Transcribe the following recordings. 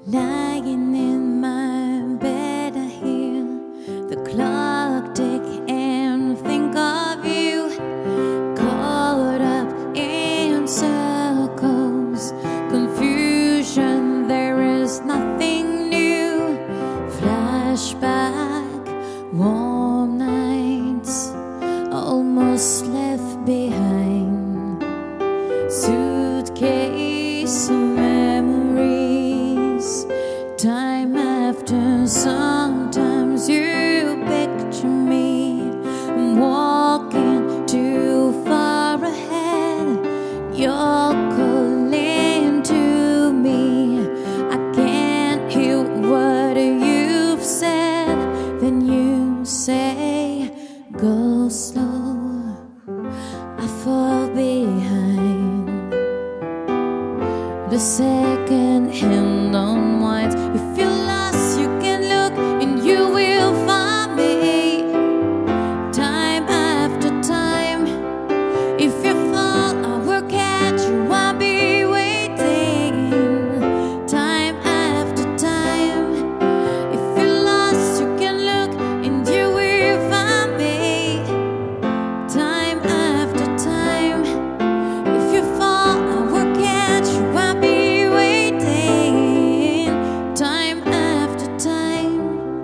Lying in my bed, I hear the clock tick and think of you, caught up in circles, confusion, there is nothing new. Flashback, warm nights, almost left behind, suitcase of memories. Time after, sometimes you picture me walking too far ahead. You're calling to me, I can't hear what you've said. Then you say, go slow, I fall behind. The second hand unwinds. If you're lost, you can look and you will find me. Time after time, if you fall, I will catch you, I'll be waiting. Time after time, if you're lost, you can look and you will find me. Time after time, if you fall, I will catch you, I'll be waiting. Time after time.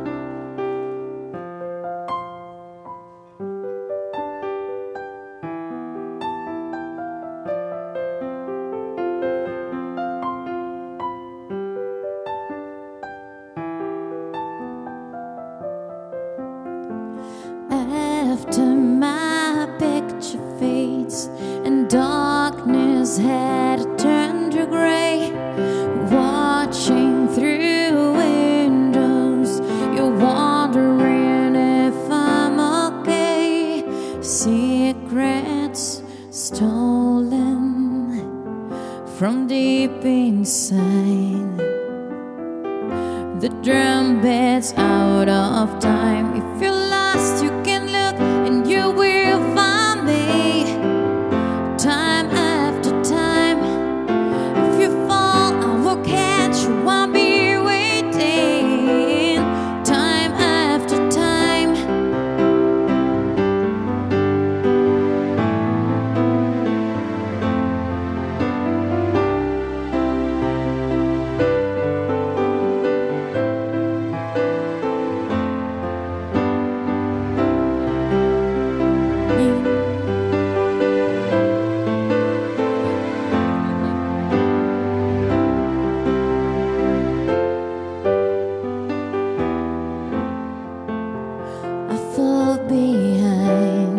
After my picture fades and darkness had turned to gray, watching through windows, you're wondering if I'm okay. Secrets stolen from deep inside, the drum beats out of time. If you're lost, you can look and you will find me. Time after time, if you fall, I will catch you, I'll be waiting. Time after time. I fall behind.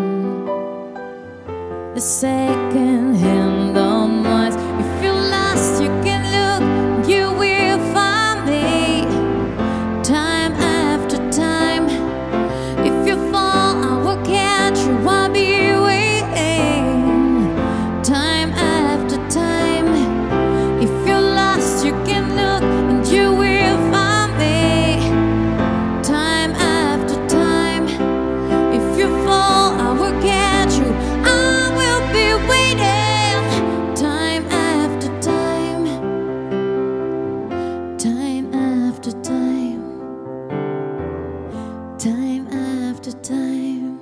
The second hand unwinds. If you're lost, you can look, you will find me. Time after time, if you fall, I will catch you, I'll be waiting. Time after time, if you're lost, you can look and you will find me. Time after time, if you fall, I will catch you, I will be waiting. Time after time. Time after time. Time after time.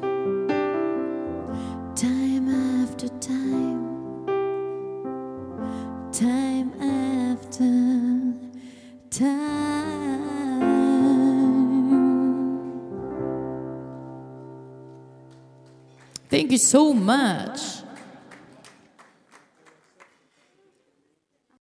Time after time. Time after time. Thank you so much.